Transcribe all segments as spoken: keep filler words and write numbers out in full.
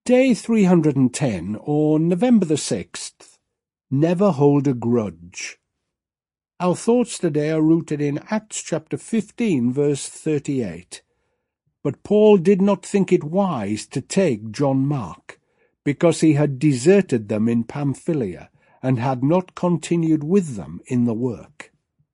Day three hundred ten, or November the sixth. Never hold a grudge. Our thoughts today are rooted in Acts chapter fifteen, verse thirty-eight. But Paul did not think it wise to take John Mark, because he had deserted them in Pamphylia, and had not continued with them in the work.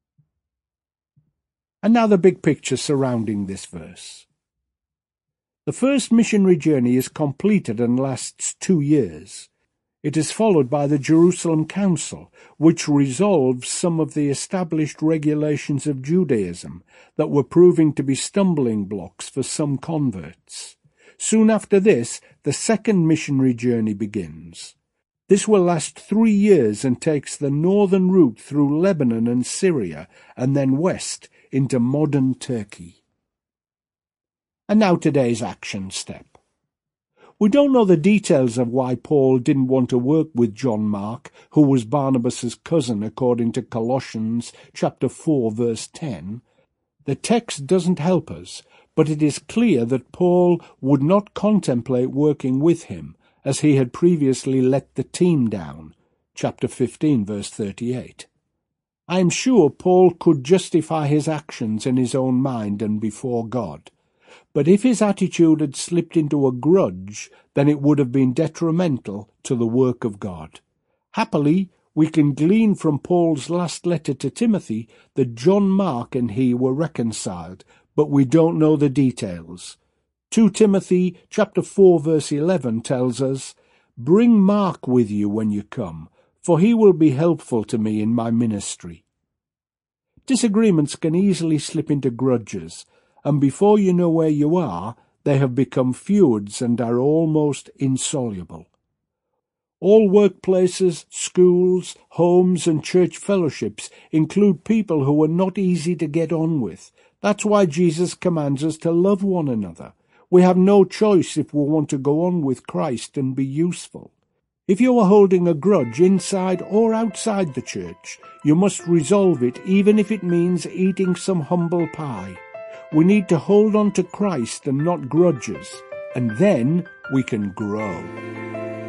And now the big picture surrounding this verse. The first missionary journey is completed and lasts two years. It is followed by the Jerusalem Council, which resolves some of the established regulations of Judaism that were proving to be stumbling blocks for some converts. Soon after this, the second missionary journey begins. This will last three years and takes the northern route through Lebanon and Syria, and then west into modern Turkey. And now today's action step. We don't know the details of why Paul didn't want to work with John Mark, who was Barnabas's cousin according to Colossians chapter four verse ten. The text doesn't help us, but it is clear that Paul would not contemplate working with him, as he had previously let the team down. Chapter fifteen verse thirty-eight. I am sure Paul could justify his actions in his own mind and before God. But if his attitude had slipped into a grudge, then it would have been detrimental to the work of God. Happily, we can glean from Paul's last letter to Timothy that John Mark and he were reconciled, but we don't know the details. Second Timothy chapter four verse eleven tells us, "Bring Mark with you when you come, for he will be helpful to me in my ministry." Disagreements can easily slip into grudges, and before you know where you are, they have become feuds and are almost insoluble. All workplaces, schools, homes and church fellowships include people who are not easy to get on with. That's why Jesus commands us to love one another. We have no choice if we want to go on with Christ and be useful. If you are holding a grudge inside or outside the church, you must resolve it, even if it means eating some humble pie. We need to hold on to Christ and not grudges, and then we can grow.